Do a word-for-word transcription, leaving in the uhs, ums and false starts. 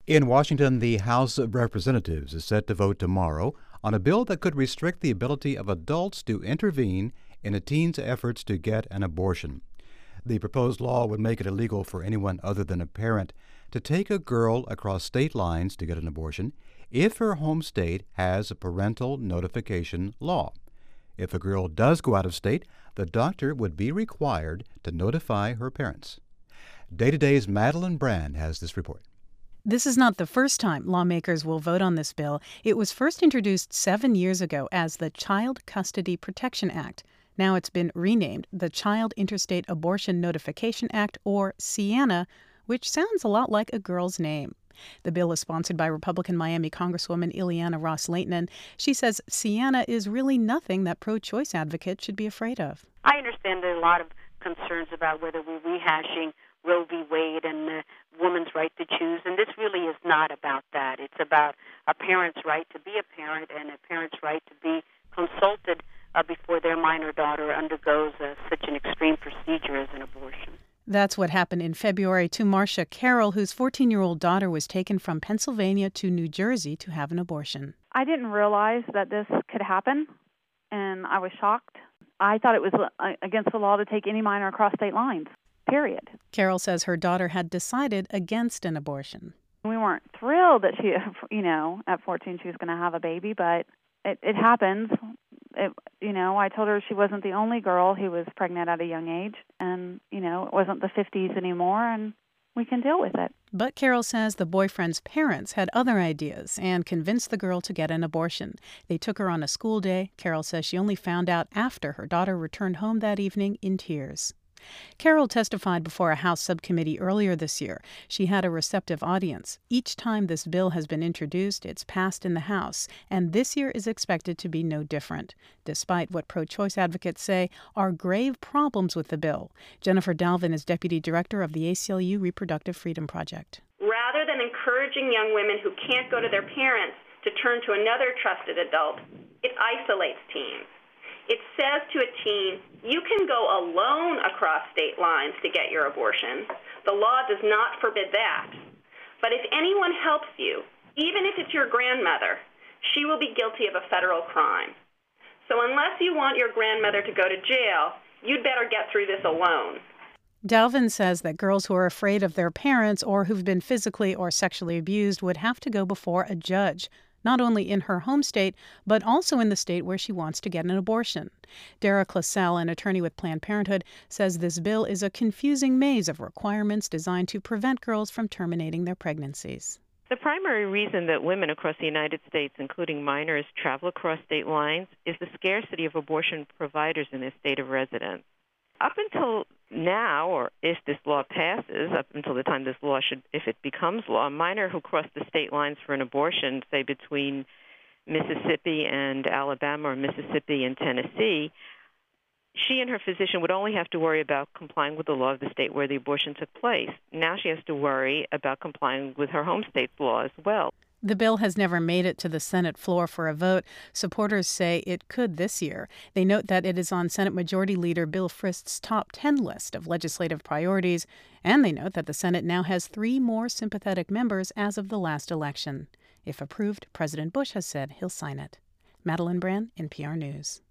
In Washington, the House of Representatives is set to vote tomorrow on a bill that could restrict the ability of adults to intervene in a teen's efforts to get an abortion. The proposed law would make it illegal for anyone other than a parent to take a girl across state lines to get an abortion if her home state has a parental notification law. If a girl does go out of state, the doctor would be required to notify her parents. Day to Day's Madeline Brand has this report. This is not the first time lawmakers will vote on this bill. It was first introduced seven years ago as the Child Custody Protection Act. Now it's been renamed the Child Interstate Abortion Notification Act, or SIENA, which sounds a lot like a girl's name. The bill is sponsored by Republican Miami Congresswoman Ileana Ros-Lehtinen. She says SIENA is really nothing that pro-choice advocates should be afraid of. I understand there are a lot of concerns about whether we're rehashing Roe v. Wade and the woman's right to choose, and this really is not about that. It's about a parent's right to be a parent and a parent's right to be consulted uh, before their minor daughter undergoes uh, such an extreme procedure as an abortion. That's what happened in February to Marcia Carroll, whose fourteen-year-old daughter was taken from Pennsylvania to New Jersey to have an abortion. I didn't realize that this could happen, and I was shocked. I thought it was against the law to take any minor across state lines, period. Carroll says her daughter had decided against an abortion. We weren't thrilled that she, you know, at fourteen she was going to have a baby, but it, it happens. It, you know, I told her she wasn't the only girl who was pregnant at a young age, and, you know, it wasn't the fifties anymore, and we can deal with it. But Carroll says the boyfriend's parents had other ideas and convinced the girl to get an abortion. They took her on a school day. Carroll says she only found out after her daughter returned home that evening in tears. Carroll testified before a House subcommittee earlier this year. She had a receptive audience. Each time this bill has been introduced, it's passed in the House, and this year is expected to be no different, despite what pro-choice advocates say are grave problems with the bill. Jennifer Dalvin is deputy director of the A C L U Reproductive Freedom Project. Rather than encouraging young women who can't go to their parents to turn to another trusted adult, it isolates teens. It says to a teen, you can go alone across state lines to get your abortion. The law does not forbid that. But if anyone helps you, even if it's your grandmother, she will be guilty of a federal crime. So unless you want your grandmother to go to jail, you'd better get through this alone. Dalvin says that girls who are afraid of their parents or who've been physically or sexually abused would have to go before a judge, not only in her home state, but also in the state where she wants to get an abortion. Derek LaSalle, an attorney with Planned Parenthood, says this bill is a confusing maze of requirements designed to prevent girls from terminating their pregnancies. The primary reason that women across the United States, including minors, travel across state lines is the scarcity of abortion providers in their state of residence. Up until now, or if this law passes, up until the time this law should, if it becomes law, a minor who crossed the state lines for an abortion, say between Mississippi and Alabama or Mississippi and Tennessee, she and her physician would only have to worry about complying with the law of the state where the abortion took place. Now she has to worry about complying with her home state's law as well. The bill has never made it to the Senate floor for a vote. Supporters say it could this year. They note that it is on Senate Majority Leader Bill Frist's top ten list of legislative priorities, and they note that the Senate now has three more sympathetic members as of the last election. If approved, President Bush has said he'll sign it. Madeline Brand, N P R News.